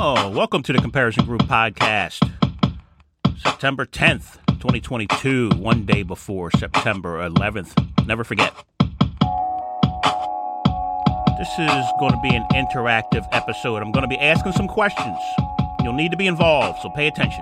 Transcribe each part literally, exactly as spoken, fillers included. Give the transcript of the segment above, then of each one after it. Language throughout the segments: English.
Oh, welcome to the Comparison Group Podcast. September tenth, twenty twenty-two, one day before September eleventh. Never forget. This is going to be an interactive episode. I'm going to be asking some questions. You'll need to be involved, so pay attention.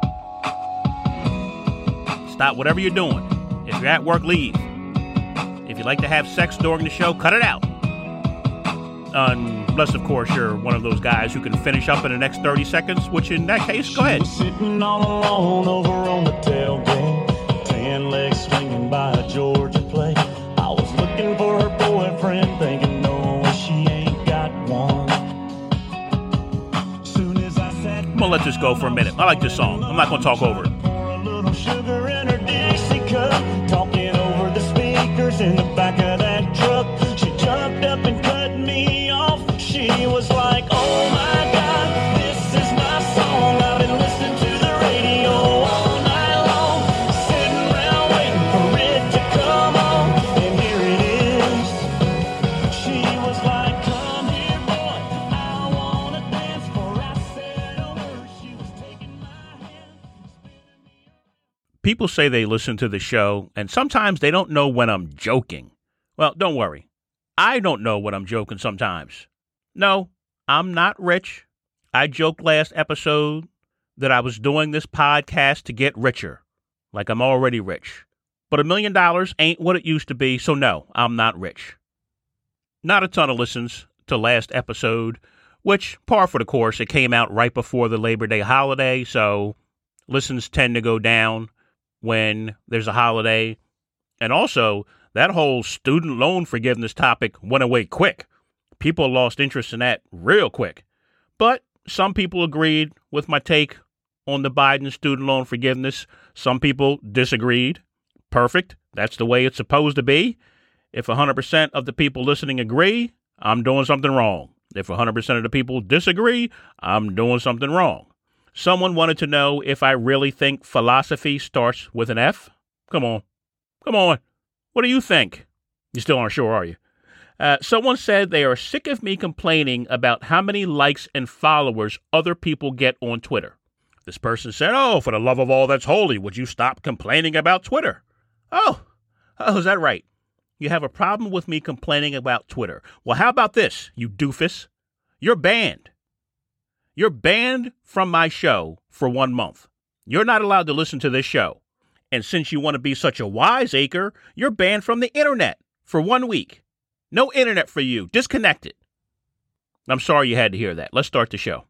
Stop whatever you're doing. If you're at work, leave. If you'd like to have sex during the show, cut it out. Unless, of course, you're one of those guys who can finish up in the next thirty seconds, which in that case, go ahead. She was sitting all alone over on the tailgate, tan legs swinging by a Georgia plate. I was looking for her boyfriend, thinking, no, she ain't got one. Soon as I sat I'm gonna let this go for a minute. I like this song. I'm not gonna talk over it. pour a little sugar in her Dixie cup, talking over the speakers in the back of that truck. She jumped up and cut me off. She was like, oh my God, this is my song. I've been listening to the radio all night long, sitting around waiting for it to come on, and here it is. She was like, come here, boy, I wanna dance. For I said over, she was taking my hand, spinning me. People say they listen to the show, and sometimes they don't know when I'm joking. Well, don't worry. I don't know when I'm joking sometimes. No, I'm not rich. I joked last episode that I was doing this podcast to get richer, like I'm already rich. But a million dollars ain't what it used to be, so no, I'm not rich. Not a ton of listens to last episode, which, par for the course, it came out right before the Labor Day holiday, so listens tend to go down when there's a holiday. And also, that whole student loan forgiveness topic went away quick. People lost interest in that real quick. But some people agreed with my take on the Biden student loan forgiveness. Some people disagreed. Perfect. That's the way it's supposed to be. If one hundred percent of the people listening agree, I'm doing something wrong. If one hundred percent of the people disagree, I'm doing something wrong. Someone wanted to know if I really think philosophy starts with an F. Come on. Come on. What do you think? You still aren't sure, are you? Uh, someone said they are sick of me complaining about how many likes and followers other people get on Twitter. This person said, oh, for the love of all that's holy, would you stop complaining about Twitter? Oh, oh, is that right? You have a problem with me complaining about Twitter. Well, how about this, you doofus? You're banned. You're banned from my show for one month. You're not allowed to listen to this show. And since you want to be such a wiseacre, you're banned from the internet for one week. No internet for you. Disconnected. I'm sorry you had to hear that. Let's start the show.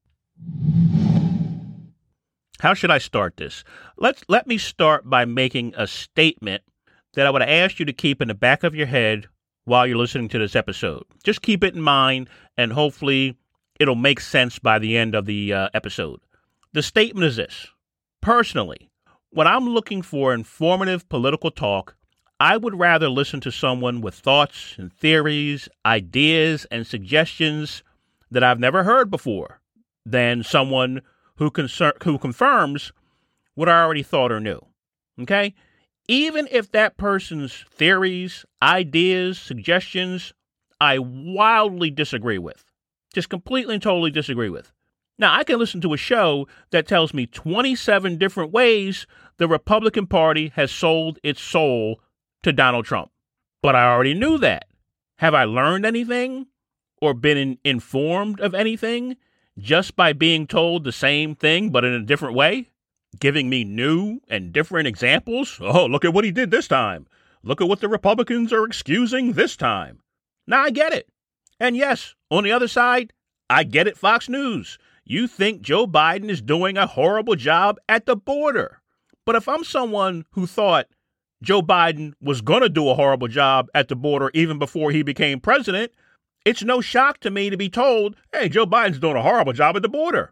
How should I start this? Let's let me start by making a statement that I would ask you to keep in the back of your head while you're listening to this episode. Just keep it in mind, and hopefully it'll make sense by the end of the uh, episode. The statement is this. Personally, when I'm looking for informative political talk, I would rather listen to someone with thoughts and theories, ideas and suggestions that I've never heard before than someone who, concer- who confirms what I already thought or knew. Okay? Even if that person's theories, ideas, suggestions, I wildly disagree with. Just completely and totally disagree with. Now, I can listen to a show that tells me twenty-seven different ways the Republican Party has sold its soul to Donald Trump. But I already knew that. Have I learned anything or been in, informed of anything just by being told the same thing but in a different way? Giving me new and different examples? Oh, look at what he did this time. Look at what the Republicans are excusing this time. Now I get it. And yes, on the other side, I get it, Fox News. You think Joe Biden is doing a horrible job at the border. But if I'm someone who thought Joe Biden was going to do a horrible job at the border even before he became president, it's no shock to me to be told, hey, Joe Biden's doing a horrible job at the border.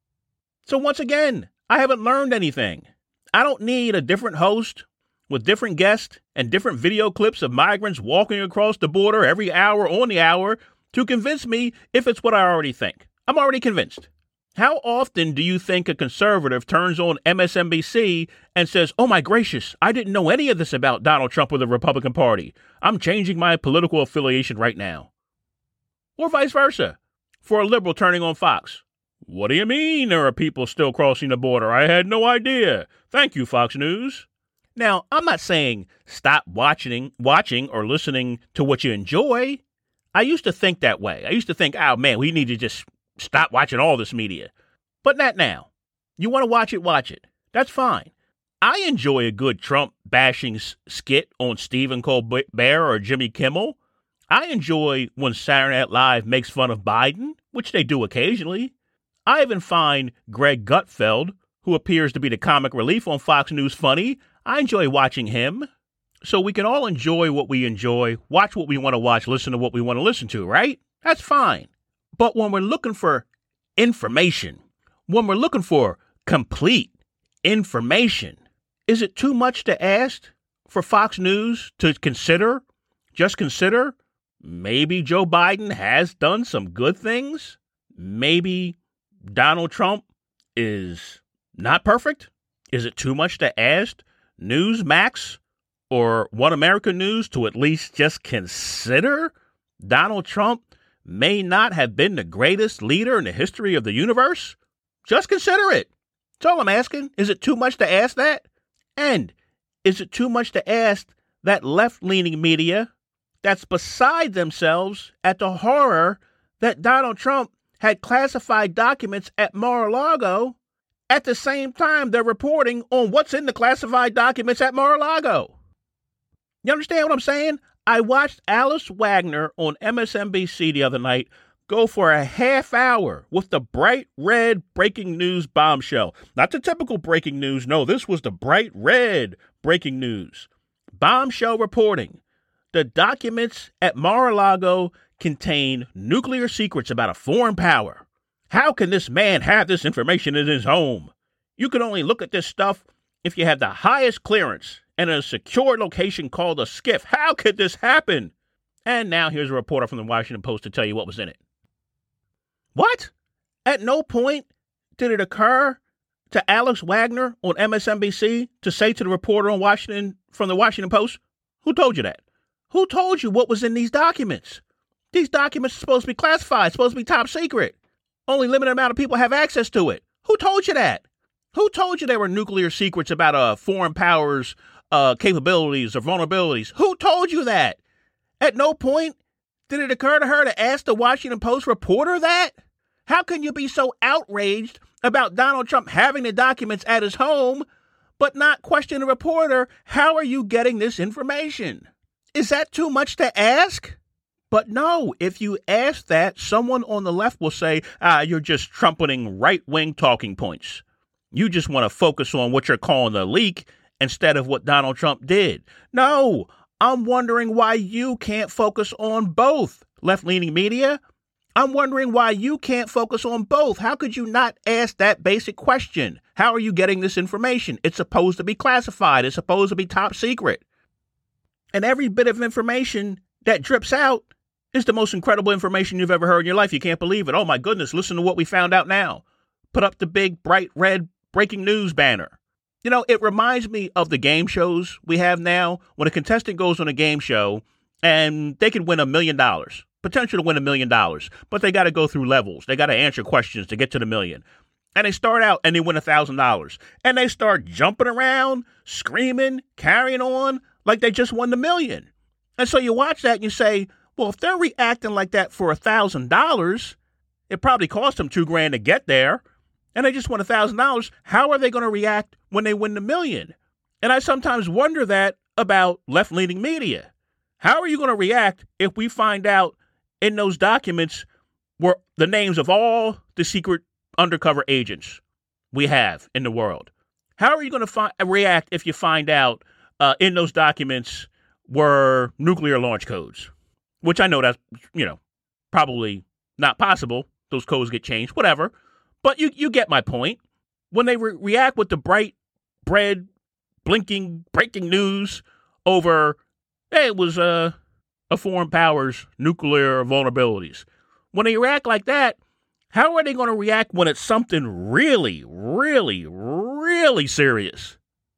So once again, I haven't learned anything. I don't need a different host with different guests and different video clips of migrants walking across the border every hour on the hour to convince me if it's what I already think. I'm already convinced. How often do you think a conservative turns on M S N B C and says, oh my gracious, I didn't know any of this about Donald Trump or the Republican Party. I'm changing my political affiliation right now. Or vice versa. For a liberal turning on Fox. What do you mean there are people still crossing the border? I had no idea. Thank you, Fox News. Now, I'm not saying stop watching, watching or listening to what you enjoy. I used to think that way. I used to think, oh, man, we need to just stop watching all this media. But not now. You want to watch it, watch it. That's fine. I enjoy a good Trump bashing s- skit on Stephen Colbert or Jimmy Kimmel. I enjoy when Saturday Night Live makes fun of Biden, which they do occasionally. I even find Greg Gutfeld, who appears to be the comic relief on Fox News, funny. I enjoy watching him. So we can all enjoy what we enjoy, watch what we want to watch, listen to what we want to listen to, right? That's fine. But when we're looking for information, when we're looking for complete information, is it too much to ask for Fox News to consider, just consider, maybe Joe Biden has done some good things? Maybe Donald Trump is not perfect? Is it too much to ask Newsmax or One American News to at least just consider Donald Trump may not have been the greatest leader in the history of the universe? Just consider it. That's all I'm asking. Is it too much to ask that? And is it too much to ask that left-leaning media that's beside themselves at the horror that Donald Trump had classified documents at Mar-a-Lago at the same time they're reporting on what's in the classified documents at Mar-a-Lago? You understand what I'm saying? I watched Alice Wagner on M S N B C the other night go for a half hour with the bright red breaking news bombshell. Not the typical breaking news. No, this was the bright red breaking news. Bombshell reporting. The documents at Mar-a-Lago contain nuclear secrets about a foreign power. How can this man have this information in his home? You can only look at this stuff if you have the highest clearance and a secure location called a SCIF. How could this happen? And now here's a reporter from the Washington Post to tell you what was in it. What? At no point did it occur to Alex Wagner on M S N B C to say to the reporter on Washington from the Washington Post, who told you that? Who told you what was in these documents? These documents are supposed to be classified, supposed to be top secret. Only limited amount of people have access to it. Who told you that? Who told you there were nuclear secrets about a foreign power's uh, capabilities or vulnerabilities? Who told you that? At no point did it occur to her to ask the Washington Post reporter that? How can you be so outraged about Donald Trump having the documents at his home, but not question the reporter, how are you getting this information? Is that too much to ask? But no, if you ask that, someone on the left will say, ah, you're just trumpeting right-wing talking points. You just want to focus on what you're calling a leak instead of what Donald Trump did. No, I'm wondering why you can't focus on both. Left-leaning media, I'm wondering why you can't focus on both. How could you not ask that basic question? How are you getting this information? It's supposed to be classified. It's supposed to be top secret. And every bit of information that drips out is the most incredible information you've ever heard in your life. You can't believe it. Oh, my goodness, listen to what we found out now. Put up the big, bright, red breaking news banner. You know, it reminds me of the game shows we have now when a contestant goes on a game show and they can win a million dollars, potential to win a million dollars, but they got to go through levels. They got to answer questions to get to the million. And they start out and they win a thousand dollars and they start jumping around, screaming, carrying on like they just won the million. And so you watch that and you say, well, if they're reacting like that for a thousand dollars, it probably cost them two grand to get there, and they just won a thousand dollars. How are they going to react when they win the million? And I sometimes wonder that about left-leaning media. How are you going to react if we find out in those documents were the names of all the secret undercover agents we have in the world? How are you going to fi- react if you find out uh, in those documents were nuclear launch codes? Which I know that's, you know, probably not possible. Those codes get changed, whatever. But you, you get my point. When they re- react with the bright, red, blinking, breaking news over, hey, it was uh, a foreign power's nuclear vulnerabilities. When they react like that, how are they going to react when it's something really, really, really serious?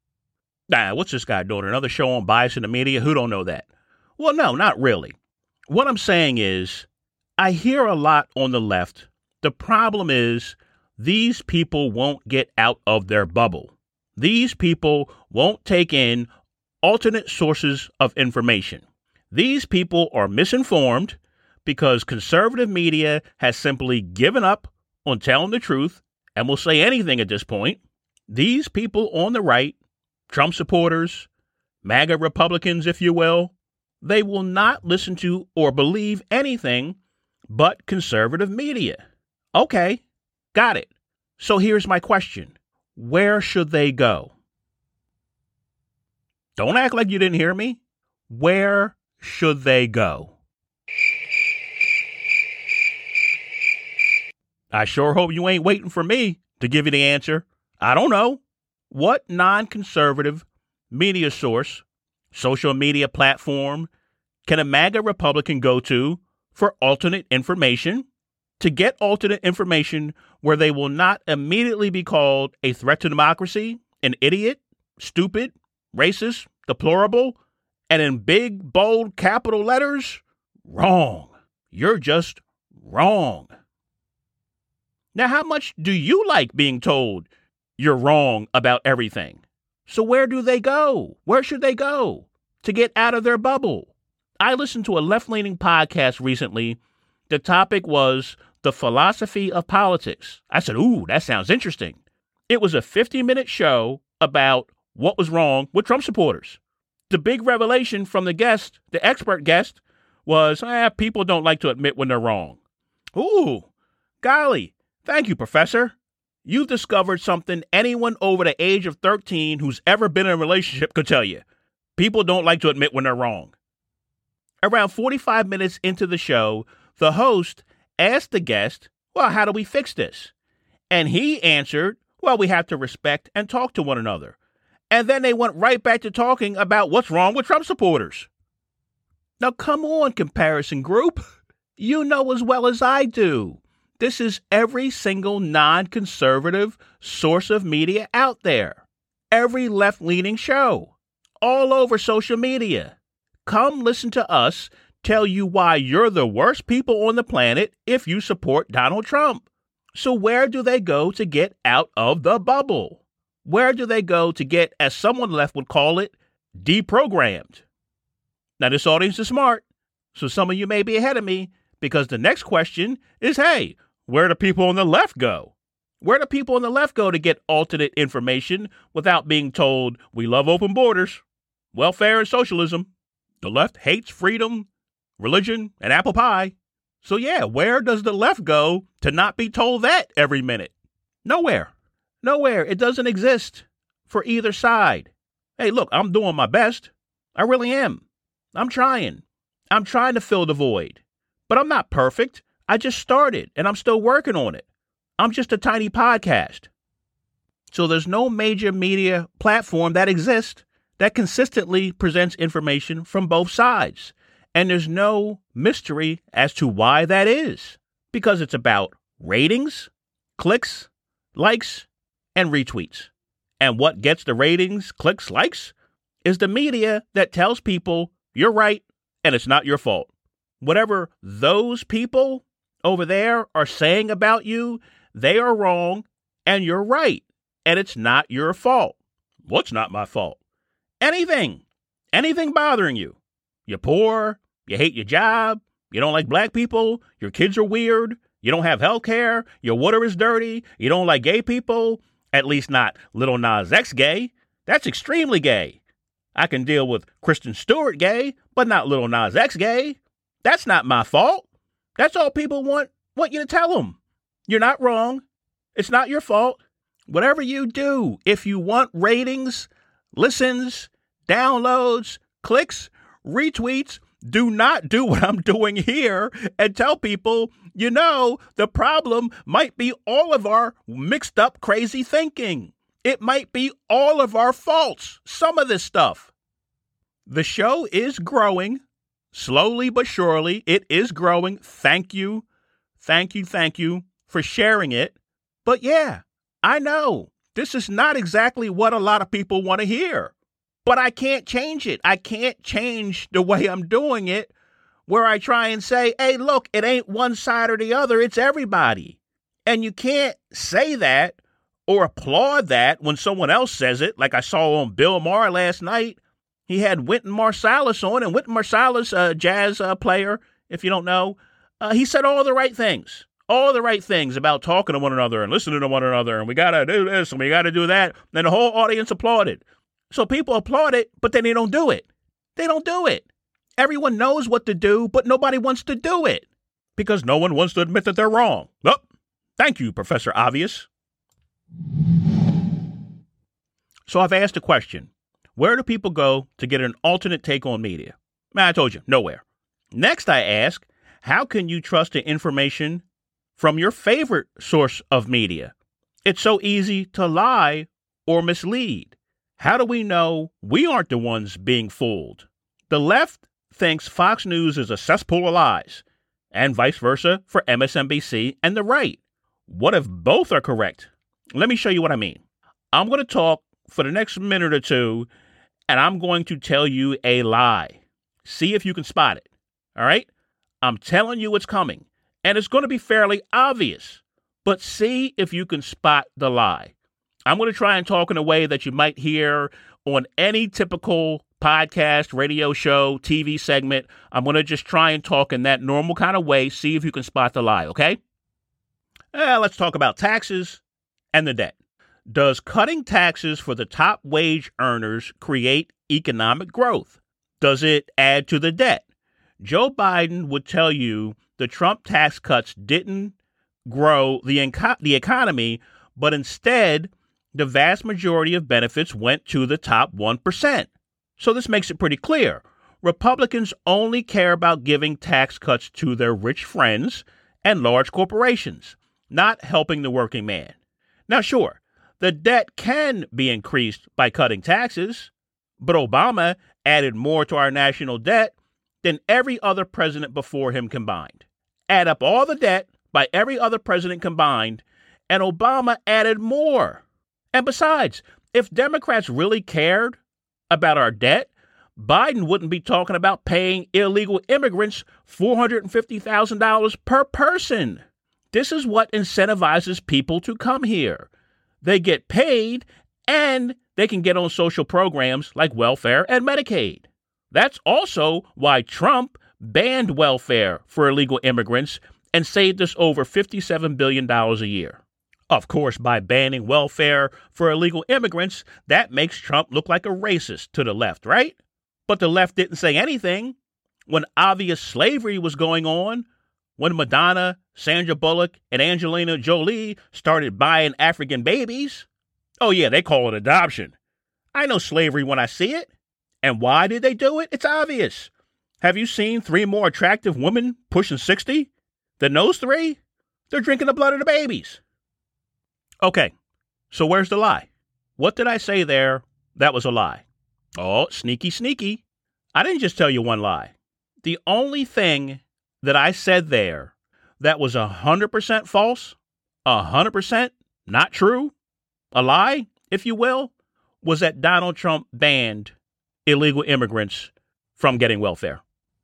Nah, what's this guy doing? Another show on bias in the media? Who don't know that? Well, no, not really. What I'm saying is, I hear a lot on the left. The problem is these people won't get out of their bubble. These people won't take in alternate sources of information. These people are misinformed because conservative media has simply given up on telling the truth and will say anything at this point. These people on the right, Trump supporters, MAGA Republicans, if you will, they will not listen to or believe anything but conservative media. Okay, got it. So here's my question. Where should they go? Don't act like you didn't hear me. Where should they go? I sure hope you ain't waiting for me to give you the answer. I don't know. What non-conservative media source, social media platform can a MAGA Republican go to for alternate information? To get alternate information where they will not immediately be called a threat to democracy, an idiot, stupid, racist, deplorable, and in big, bold capital letters? Wrong. You're just wrong. Now, how much do you like being told you're wrong about everything? So where do they go? Where should they go to get out of their bubble? I listened to a left-leaning podcast recently. The topic was the philosophy of politics. I said, ooh, that sounds interesting. It was a fifty-minute show about what was wrong with Trump supporters. The big revelation from the guest, the expert guest, was, eh, people don't like to admit when they're wrong. Ooh, golly, thank you, Professor. You've discovered something anyone over the age of thirteen who's ever been in a relationship could tell you. People don't like to admit when they're wrong. Around forty-five minutes into the show, the host asked the guest, well, how do we fix this? And he answered, well, we have to respect and talk to one another. And then they went right back to talking about what's wrong with Trump supporters. Now, come on, comparison group. You know as well as I do. This is every single non-conservative source of media out there. Every left-leaning show. All over social media. Come listen to us tell you why you're the worst people on the planet if you support Donald Trump. So where do they go to get out of the bubble? Where do they go to get, as someone left would call it, deprogrammed? Now, this audience is smart, so some of you may be ahead of me, because the next question is, hey, where do people on the left go? Where do people on the left go to get alternate information without being told we love open borders, welfare, and socialism? The left hates freedom, religion, and apple pie. So yeah, where does the left go to not be told that every minute? Nowhere. Nowhere. It doesn't exist for either side. Hey, look, I'm doing my best. I really am. I'm trying. I'm trying to fill the void. But I'm not perfect. I just started, and I'm still working on it. I'm just a tiny podcast. So there's no major media platform that exists that consistently presents information from both sides. And there's no mystery as to why that is, because it's about ratings, clicks, likes, and retweets. And what gets the ratings, clicks, likes is the media that tells people you're right and it's not your fault. Whatever those people over there are saying about you, they are wrong and you're right. And it's not your fault. What's not my fault? Anything. Anything bothering you. You're poor. You hate your job. You don't like black people. Your kids are weird. You don't have health care. Your water is dirty. You don't like gay people. At least not Lil Nas X gay. That's extremely gay. I can deal with Kristen Stewart gay, but not Lil Nas X gay. That's not my fault. That's all people want, want you to tell them. You're not wrong. It's not your fault. Whatever you do, if you want ratings, listens, downloads, clicks, retweets, do not do what I'm doing here and tell people, you know, the problem might be all of our mixed up crazy thinking. It might be all of our faults, some of this stuff. The show is growing, slowly but surely. It is growing. Thank you. Thank you. Thank you for sharing it. But yeah, I know this is not exactly what a lot of people want to hear. But I can't change it. I can't change the way I'm doing it where I try and say, hey, look, it ain't one side or the other. It's everybody. And you can't say that or applaud that when someone else says it, like I saw on Bill Maher last night. He had Wynton Marsalis on, and Wynton Marsalis, a jazz uh, player, if you don't know, uh, he said all the right things, all the right things about talking to one another and listening to one another, and we got to do this and we got to do that. And the whole audience applauded. So people applaud it, but then they don't do it. They don't do it. Everyone knows what to do, but nobody wants to do it because no one wants to admit that they're wrong. Oh, thank you, Professor Obvious. So I've asked a question. Where do people go to get an alternate take on media? I told you, nowhere. Next, I ask, how can you trust the information from your favorite source of media? It's so easy to lie or mislead. How do we know we aren't the ones being fooled? The left thinks Fox News is a cesspool of lies, and vice versa for M S N B C and the right. What if both are correct? Let me show you what I mean. I'm going to talk for the next minute or two, and I'm going to tell you a lie. See if you can spot it. All right? I'm telling you it's coming, and it's going to be fairly obvious, but see if you can spot the lie. I'm going to try and talk in a way that you might hear on any typical podcast, radio show, T V segment. I'm going to just try and talk in that normal kind of way. See if you can spot the lie, okay? Uh, let's talk about taxes and the debt. Does cutting taxes for the top wage earners create economic growth? Does it add to the debt? Joe Biden would tell you the Trump tax cuts didn't grow the, enco- the economy, but instead, the vast majority of benefits went to the top one percent. So this makes it pretty clear. Republicans only care about giving tax cuts to their rich friends and large corporations, not helping the working man. Now, sure, the debt can be increased by cutting taxes, but Obama added more to our national debt than every other president before him combined. Add up all the debt by every other president combined, and Obama added more. And besides, if Democrats really cared about our debt, Biden wouldn't be talking about paying illegal immigrants four hundred fifty thousand dollars per person. This is what incentivizes people to come here. They get paid, and they can get on social programs like welfare and Medicaid. That's also why Trump banned welfare for illegal immigrants and saved us over fifty-seven billion dollars a year. Of course, by banning welfare for illegal immigrants, that makes Trump look like a racist to the left, right? But the left didn't say anything when obvious slavery was going on, when Madonna, Sandra Bullock, and Angelina Jolie started buying African babies. Oh, yeah, they call it adoption. I know slavery when I see it. And why did they do it? It's obvious. Have you seen three more attractive women pushing sixty than those three? They're drinking the blood of the babies. Okay, so where's the lie? What did I say there that was a lie? Oh, sneaky, sneaky. I didn't just tell you one lie. The only thing that I said there that was one hundred percent false, one hundred percent not true, a lie, if you will, was that Donald Trump banned illegal immigrants from getting welfare.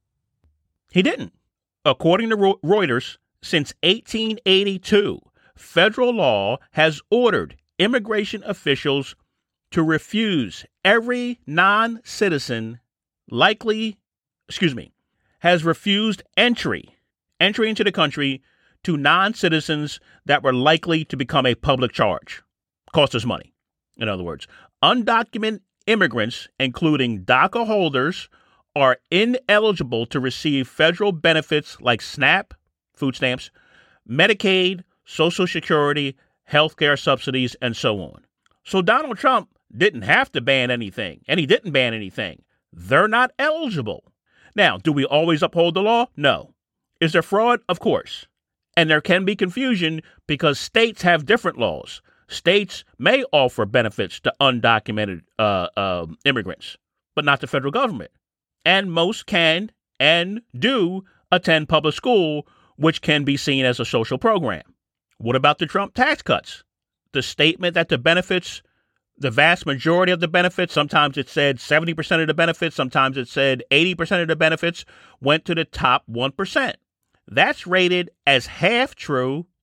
He didn't. According to Reuters, since eighteen eighty-two, federal law has ordered immigration officials to refuse every non-citizen likely, excuse me, has refused entry, entry into the country to non-citizens that were likely to become a public charge. Cost us money. In other words, undocumented immigrants, including DACA holders, are ineligible to receive federal benefits like SNAP, food stamps, Medicaid, Social Security, healthcare subsidies, and so on. So Donald Trump didn't have to ban anything, and he didn't ban anything. They're not eligible. Now, do we always uphold the law? No. Is there fraud? Of course. And there can be confusion because states have different laws. States may offer benefits to undocumented uh, uh, immigrants, but not the federal government. And most can and do attend public school, which can be seen as a social program. What about the Trump tax cuts? The statement that the benefits, the vast majority of the benefits, sometimes it said seventy percent of the benefits, sometimes it said eighty percent of the benefits went to the top one percent. That's rated as half true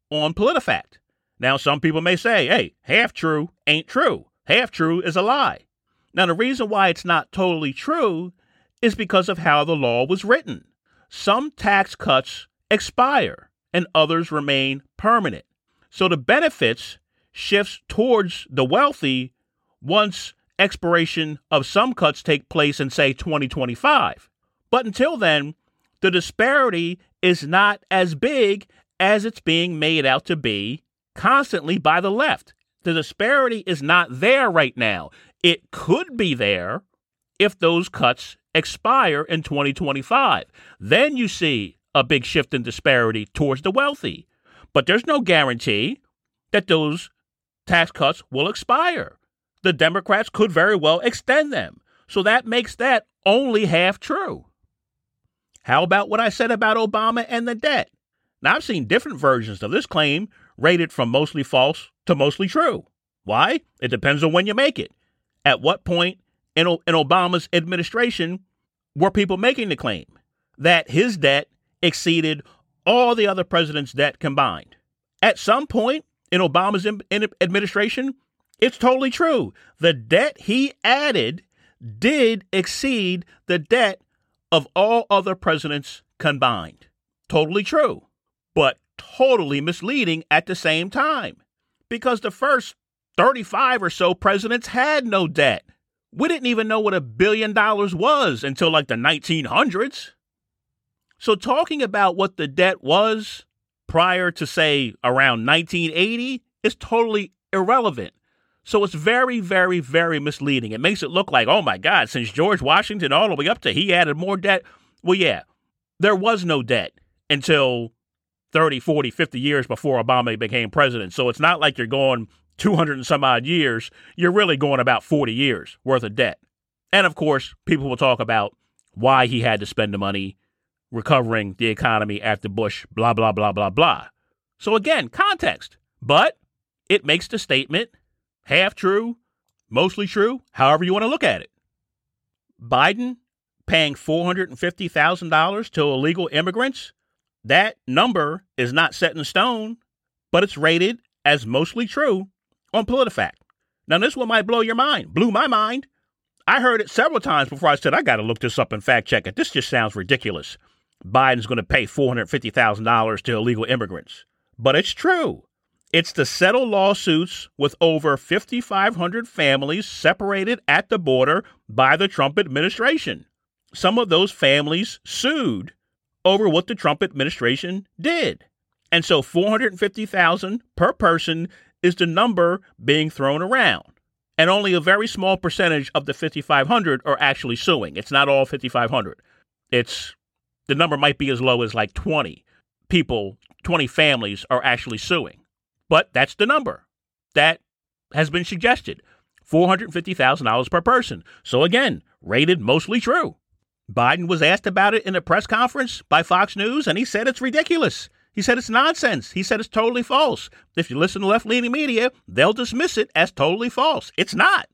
on PolitiFact. Now, some people may say, hey, half true ain't true. Half true is a lie. Now, the reason why it's not totally true is because of how the law was written. Some tax cuts expire and others remain permanent. So the benefits shifts towards the wealthy once expiration of some cuts take place in, say, twenty twenty-five. But until then, the disparity is not as big as it's being made out to be constantly by the left. The disparity is not there right now. It could be there if those cuts expire in twenty twenty-five. Then you see a big shift in disparity towards the wealthy. But there's no guarantee that those tax cuts will expire. The Democrats could very well extend them. So that makes that only half true. How about what I said about Obama and the debt? Now, I've seen different versions of this claim rated from mostly false to mostly true. Why? It depends on when you make it. At what point in, in Obama's administration were people making the claim that his debt exceeded all the other presidents' debt combined? At some point in Obama's in, in administration, it's totally true. The debt he added did exceed the debt of all other presidents combined. Totally true, but totally misleading at the same time, because the first thirty-five or so presidents had no debt. We didn't even know what a billion dollars was until like the nineteen hundreds. So talking about what the debt was prior to, say, around nineteen eighty is totally irrelevant. So it's very, very, very misleading. It makes it look like, oh my God, since George Washington all the way up to he added more debt. Well, yeah, there was no debt until thirty, forty, fifty years before Obama became president. So it's not like you're going two hundred and some odd years. You're really going about forty years worth of debt. And of course, people will talk about why he had to spend the money recovering the economy after Bush, blah, blah, blah, blah, blah. So again, context. But it makes the statement half true, mostly true, however you want to look at it. Biden paying four hundred fifty thousand dollars to illegal immigrants, that number is not set in stone, but it's rated as mostly true on PolitiFact. Now, this one might blow your mind. Blew my mind. I heard it several times before I said, I got to look this up and fact check it. This just sounds ridiculous. Biden's going to pay four hundred fifty thousand dollars to illegal immigrants. But it's true. It's to settle lawsuits with over five thousand five hundred families separated at the border by the Trump administration. Some of those families sued over what the Trump administration did. And so four hundred fifty thousand per person is the number being thrown around. And only a very small percentage of the five thousand five hundred are actually suing. It's not all five thousand five hundred. It's the number might be as low as like twenty people, twenty families are actually suing. But that's the number that has been suggested, four hundred fifty thousand dollars per person. So again, rated mostly true. Biden was asked about it in a press conference by Fox News, and he said it's ridiculous. He said it's nonsense. He said it's totally false. If you listen to left-leaning media, they'll dismiss it as totally false. It's not.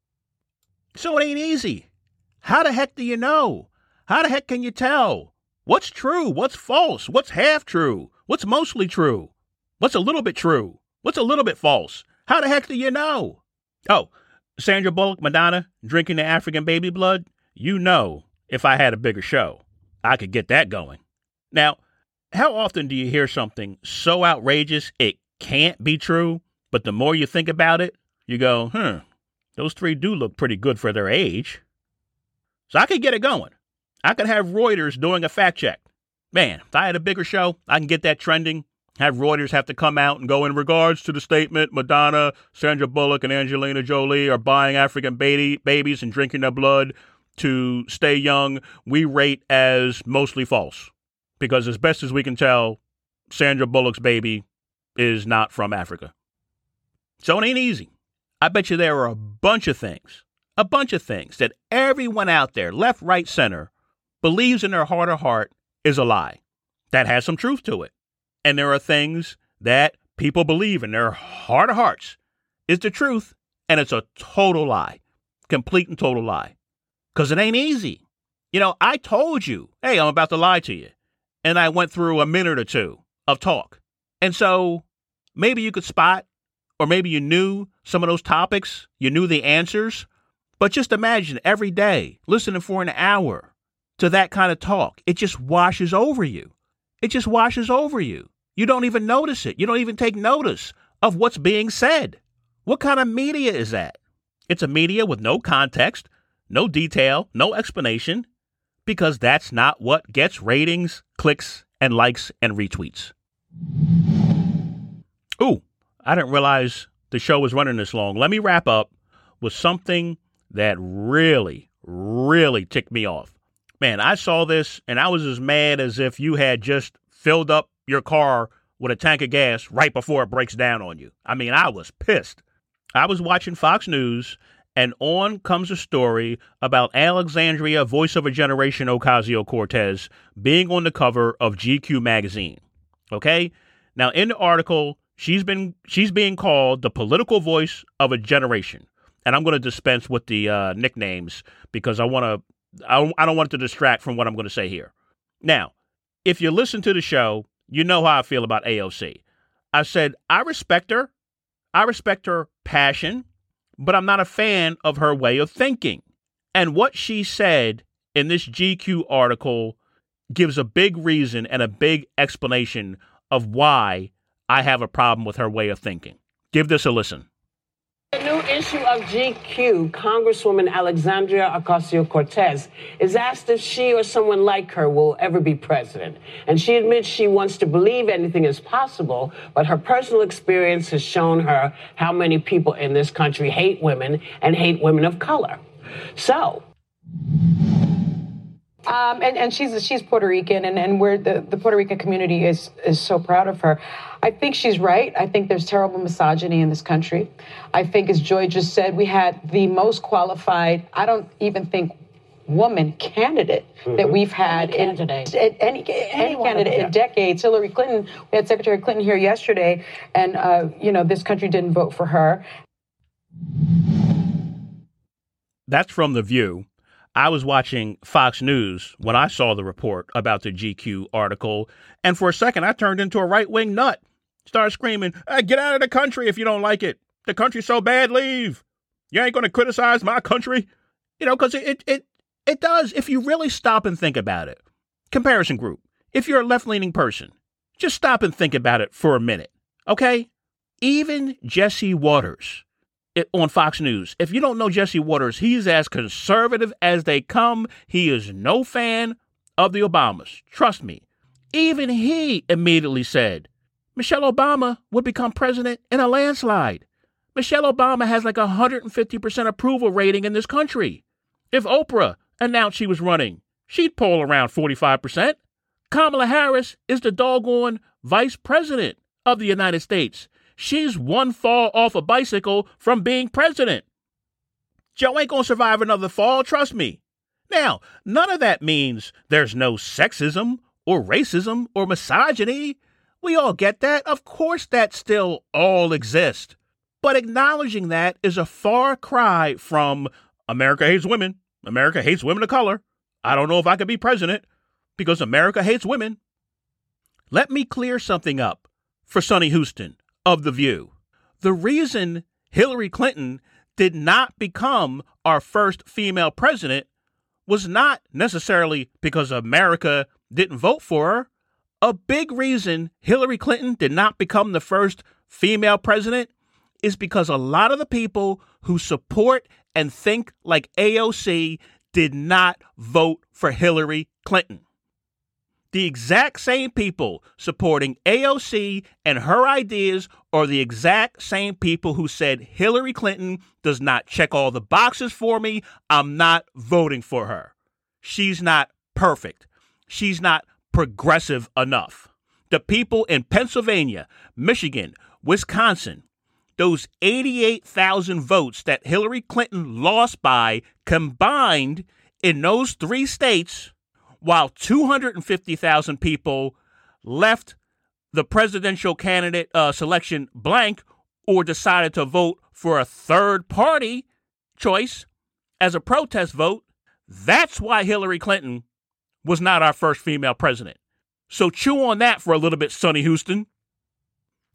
So it ain't easy. How the heck do you know? How the heck can you tell? What's true? What's false? What's half true? What's mostly true? What's a little bit true? What's a little bit false? How the heck do you know? Oh, Sandra Bullock, Madonna, drinking the African baby blood? You know, if I had a bigger show, I could get that going. Now, how often do you hear something so outrageous it can't be true, but the more you think about it, you go, hmm, those three do look pretty good for their age. So I could get it going. I could have Reuters doing a fact check. Man, if I had a bigger show, I can get that trending. Have Reuters have to come out and go, in regards to the statement, Madonna, Sandra Bullock, and Angelina Jolie are buying African baby, babies and drinking their blood to stay young. We rate as mostly false. Because as best as we can tell, Sandra Bullock's baby is not from Africa. So it ain't easy. I bet you there are a bunch of things, a bunch of things that everyone out there, left, right, center, believes in their heart of heart is a lie. That has some truth to it. And there are things that people believe in their heart of hearts is the truth, and it's a total lie, complete and total lie, because it ain't easy. You know, I told you, hey, I'm about to lie to you, and I went through a minute or two of talk, And so maybe you could spot, or maybe you knew some of those topics, you knew the answers, but just imagine every day listening for an hour to that kind of talk. It just washes over you. It just washes over you. You don't even notice it. You don't even take notice of what's being said. What kind of media is that? It's a media with no context, no detail, no explanation, because that's not what gets ratings, clicks, and likes and retweets. Ooh, I didn't realize the show was running this long. Let me wrap up with something that really, really ticked me off. Man, I saw this and I was as mad as if you had just filled up your car with a tank of gas right before it breaks down on you. I mean, I was pissed. I was watching Fox News, and on comes a story about Alexandria, voice of a generation, Ocasio-Cortez, being on the cover of G Q magazine. Okay? Now, in the article, she's been she's being called the political voice of a generation. And I'm going to dispense with the uh, nicknames because I want to I don't, I don't want it to distract from what I'm going to say here. Now, if you listen to the show, you know how I feel about A O C. I said, I respect her. I respect her passion, but I'm not a fan of her way of thinking. And what she said in this G Q article gives a big reason and a big explanation of why I have a problem with her way of thinking. Give this a listen. The new issue of G Q, Congresswoman Alexandria Ocasio-Cortez is asked if she or someone like her will ever be president. And she admits she wants to believe anything is possible, but her personal experience has shown her how many people in this country hate women and hate women of color. So... Um, and, and she's she's Puerto Rican, and, and we're the, the Puerto Rican community is is so proud of her. I think she's right. I think there's terrible misogyny in this country. I think, as Joy just said, we had the most qualified, I don't even think, woman candidate mm-hmm. that we've had any in candidate. any, any candidate in decades. Hillary Clinton, we had Secretary Clinton here yesterday, and, uh, you know, this country didn't vote for her. That's from The View. I was watching Fox News when I saw the report about the G Q article, and for a second I turned into a right-wing nut. Started screaming, hey, get out of the country if you don't like it. The country's so bad, leave. You ain't going to criticize my country. You know, because it, it, it, it does, if you really stop and think about it. Comparison group. If you're a left-leaning person, just stop and think about it for a minute, okay? Even Jesse Waters, It, on Fox News. If you don't know Jesse Waters, he's as conservative as they come. He is no fan of the Obamas. Trust me. Even he immediately said, Michelle Obama would become president in a landslide. Michelle Obama has like a one hundred fifty percent approval rating in this country. If Oprah announced she was running, she'd poll around forty-five percent. Kamala Harris is the doggone vice president of the United States. She's one fall off a bicycle from being president. Joe ain't gonna survive another fall, trust me. Now, none of that means there's no sexism or racism or misogyny. We all get that. Of course that still all exists. But acknowledging that is a far cry from America hates women. America hates women of color. I don't know if I could be president because America hates women. Let me clear something up for Sonny Houston of The View. The reason Hillary Clinton did not become our first female president was not necessarily because America didn't vote for her. A big reason Hillary Clinton did not become the first female president is because a lot of the people who support and think like A O C did not vote for Hillary Clinton. The exact same people supporting A O C and her ideas are the exact same people who said Hillary Clinton does not check all the boxes for me. I'm not voting for her. She's not perfect. She's not progressive enough. The people in Pennsylvania, Michigan, Wisconsin, those eighty-eight thousand votes that Hillary Clinton lost by combined in those three states, while two hundred fifty thousand people left the presidential candidate uh, selection blank or decided to vote for a third party choice as a protest vote. That's why Hillary Clinton was not our first female president. So chew on that for a little bit, Sonny Houston.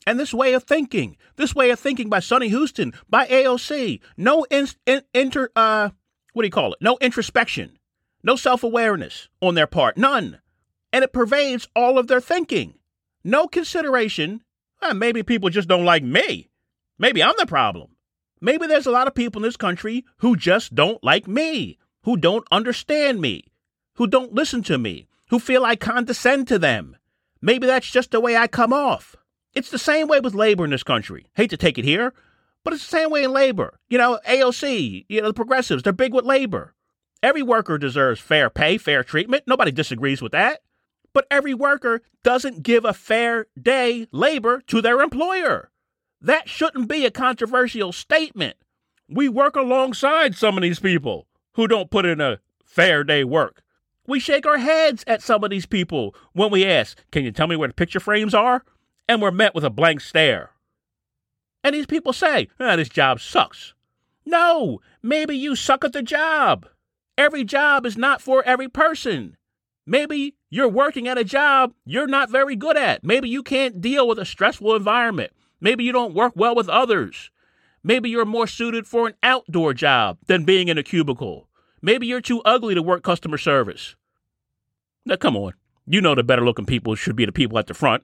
And this way of thinking, this way of thinking by Sonny Houston, by A O C, no in, in, inter, uh, what do you call it? No introspection, no self-awareness on their part, none. And it pervades all of their thinking. No consideration. Eh, maybe people just don't like me. Maybe I'm the problem. Maybe there's a lot of people in this country who just don't like me, who don't understand me, who don't listen to me, who feel I condescend to them. Maybe that's just the way I come off. It's the same way with labor in this country. Hate to take it here, but it's the same way in labor. You know, A O C, you know, the progressives, they're big with labor. Every worker deserves fair pay, fair treatment. Nobody disagrees with that. But every worker doesn't give a fair day labor to their employer. That shouldn't be a controversial statement. We work alongside some of these people who don't put in a fair day work. We shake our heads at some of these people when we ask, can you tell me where the picture frames are? And we're met with a blank stare. And these people say, ah, this job sucks. No, maybe you suck at the job. Every job is not for every person. Maybe you're working at a job you're not very good at. Maybe you can't deal with a stressful environment. Maybe you don't work well with others. Maybe you're more suited for an outdoor job than being in a cubicle. Maybe you're too ugly to work customer service. Now, come on. You know the better looking people should be the people at the front.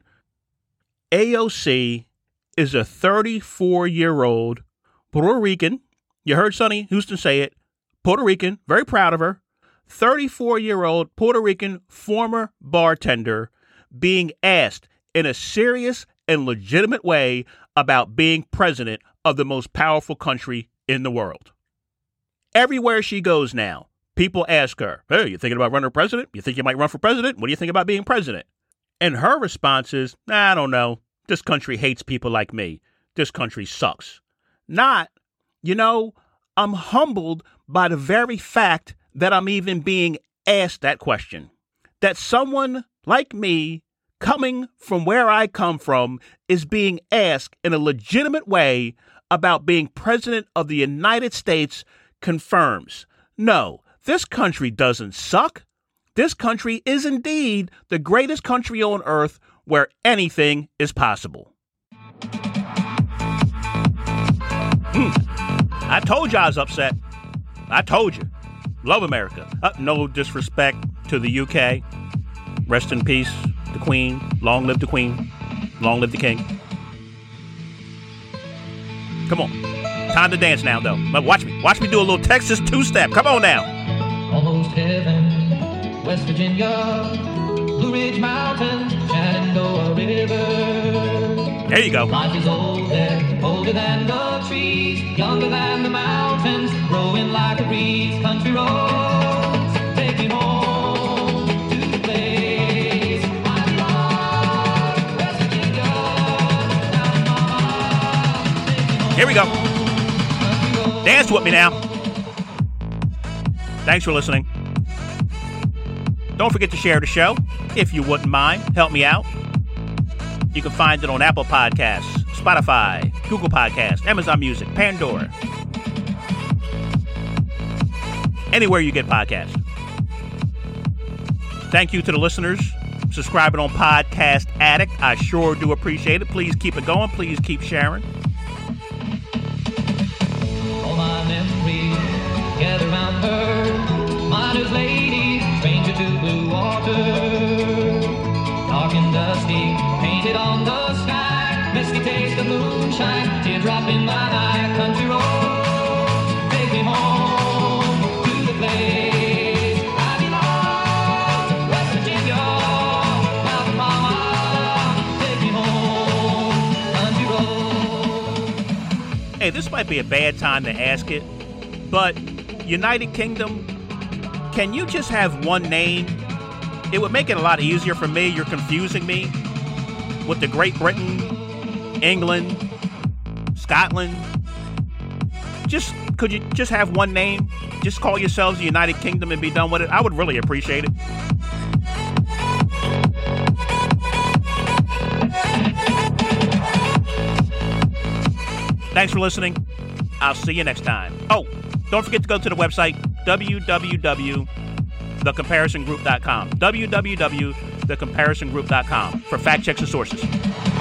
A O C is a thirty-four-year-old Puerto Rican. You heard Sonny Houston say it. Puerto Rican, very proud of her. thirty-four-year-old Puerto Rican former bartender being asked in a serious and legitimate way about being president of the most powerful country in the world. Everywhere she goes now, people ask her, hey, you thinking about running for president? You think you might run for president? What do you think about being president? And her response is, I don't know. This country hates people like me. This country sucks. Not, you know, I'm humbled by the very fact that I'm even being asked that question. That someone like me, coming from where I come from, is being asked in a legitimate way about being president of the United States confirms, no, this country doesn't suck. This country is indeed the greatest country on earth where anything is possible. Hmm. I told you I was upset. I told you. Love America. Uh, no disrespect to the U K. Rest in peace, the Queen. Long live the Queen. Long live the King. Come on. Time to dance now, though. Watch me. Watch me do a little Texas two-step. Come on now. Almost heaven, West Virginia, Blue Ridge Mountains, Shenandoah River. There you go. Life is older, older than the trees, younger than the mountains, growing like a breeze. Country roads, take me home to the place I belong. West Virginia, down mama, take me home. Here we go. Dance with me now. Thanks for listening. Don't forget to share the show, if you wouldn't mind. Help me out. You can find it on Apple Podcasts, Spotify, Google Podcasts, Amazon Music, Pandora. Anywhere you get podcasts. Thank you to the listeners subscribing on Podcast Addict. I sure do appreciate it. Please keep it going. Please keep sharing. All my memories gather round her, miner's lady, stranger to blue water, dark and dusty, painted on the sky, misty taste of moonshine, teardrop in my eye. Country road, take me home to the place I belong. West Virginia, Mountain Mama, take me home. Country road. Hey, this might be a bad time to ask it, but United Kingdom, can you just have one name? It would make it a lot easier for me. You're confusing me with the Great Britain, England, Scotland. Just, could you just have one name? Just call yourselves the United Kingdom and be done with it. I would really appreciate it. Thanks for listening. I'll see you next time. Oh, don't forget to go to the website, w w w dot the comparison group dot com. w w w dot the comparison group dot com for fact checks and sources.